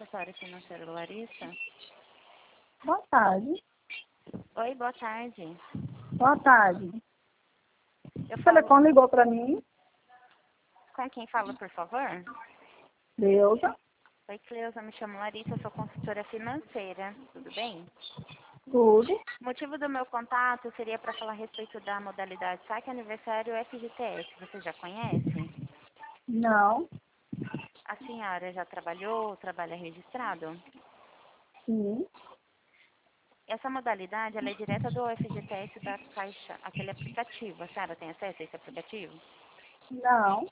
consultório financeiro Larissa. Boa tarde. Oi, boa tarde. Boa tarde. Eu O falo telefone ligou para mim. com quem fala, por favor? Deusa. Oi, Cleusa, me chamo Larissa, eu sou consultora financeira. Tudo bem? Tudo. O motivo do meu contato seria para falar a respeito da modalidade Saque Aniversário FGTS. Você já conhece? Não. A senhora já trabalhou, trabalha registrado? Sim. Essa modalidade, ela é direta do FGTS da Caixa, aquele aplicativo. A senhora tem acesso a esse aplicativo? Não.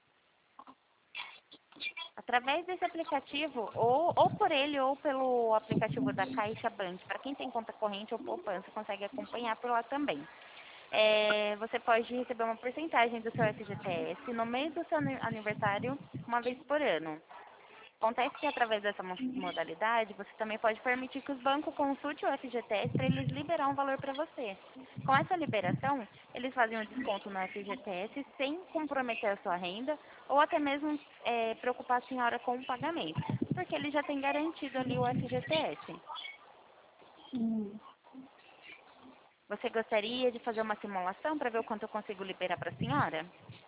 Através desse aplicativo, ou por ele ou pelo aplicativo da Caixa Bank, para quem tem conta corrente ou poupança, consegue acompanhar por lá também. Você pode receber uma porcentagem do seu FGTS no mês do seu aniversário, uma vez por ano. Acontece que através dessa modalidade, você também pode permitir que os bancos consultem o FGTS para eles liberar um valor para você. Com essa liberação, eles fazem um desconto no FGTS sem comprometer a sua renda ou até mesmo preocupar a senhora com o pagamento, porque ele já tem garantido ali o FGTS. Você gostaria de fazer uma simulação para ver o quanto eu consigo liberar para a senhora?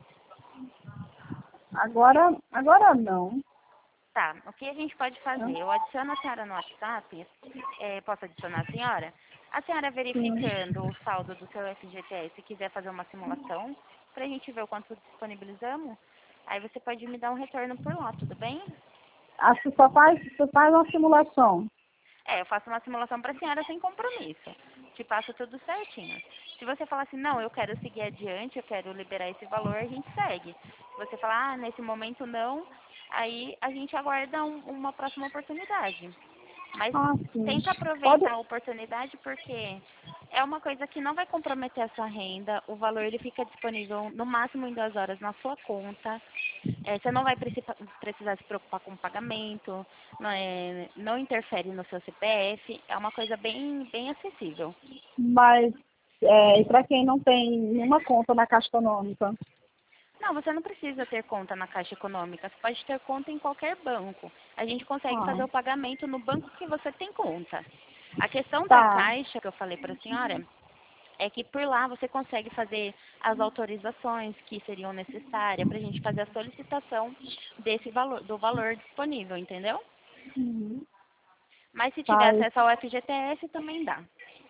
Agora não. Tá, o que a gente pode fazer? Eu adiciono a senhora no WhatsApp, posso adicionar a senhora? A senhora Sim. verificando o saldo do seu FGTS, se quiser fazer uma simulação, pra gente ver o quanto disponibilizamos, aí você pode me dar um retorno por lá, tudo bem? Acho que só faz uma simulação. Eu faço uma simulação pra senhora sem compromisso. Te passo tudo certinho. Se você falar assim, não, eu quero seguir adiante, eu quero liberar esse valor, a gente segue. Se você falar, nesse momento não, aí a gente aguarda uma próxima oportunidade. Mas Sim. tenta Pode. aproveitar a oportunidade porque é uma coisa que não vai comprometer a sua renda. O valor ele fica disponível no máximo em 2 horas na sua conta. Você não vai precisar se preocupar com o pagamento, não interfere no seu CPF. É uma coisa bem acessível. Mas, e para quem não tem nenhuma conta na Caixa Econômica? Não, você não precisa ter conta na Caixa Econômica. Você pode ter conta em qualquer banco. A gente consegue fazer o pagamento no banco que você tem conta. A questão da Tá. Caixa, que eu falei para a senhora, é que por lá você consegue fazer as autorizações que seriam necessárias para a gente fazer a solicitação desse valor, do valor disponível, entendeu? Uhum. Mas se tiver Tá. acesso ao FGTS, também dá.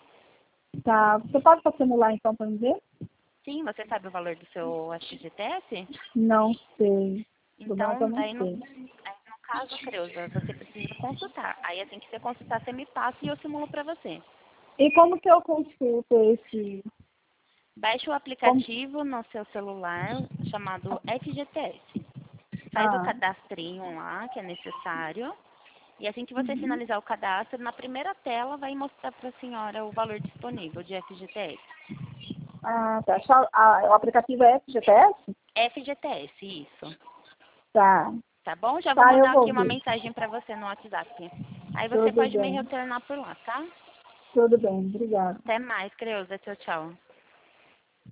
Tá. Você pode simular então para me ver? Sim, você sabe o valor do seu FGTS? Não sei. Do banco eu Então, não daí sei. no caso, Creuza, você precisa consultar. Aí assim que você consultar, você me passa e eu simulo para você. E como que eu consulto esse? Baixe o Como... aplicativo no seu celular chamado FGTS. Faz o Ah. cadastrinho lá, que é necessário. E assim que você Uhum. finalizar o cadastro, na primeira tela vai mostrar para a senhora o valor disponível de FGTS. Ah, tá. O aplicativo é FGTS? FGTS, isso. Tá. Tá bom? Já vou Tá, eu mandar vou aqui uma ver. mensagem para você no WhatsApp. Aí você Tudo pode me bem. retornar por lá, tá? Tudo bem. Obrigada. Até mais, Creuza. Tchau, tchau.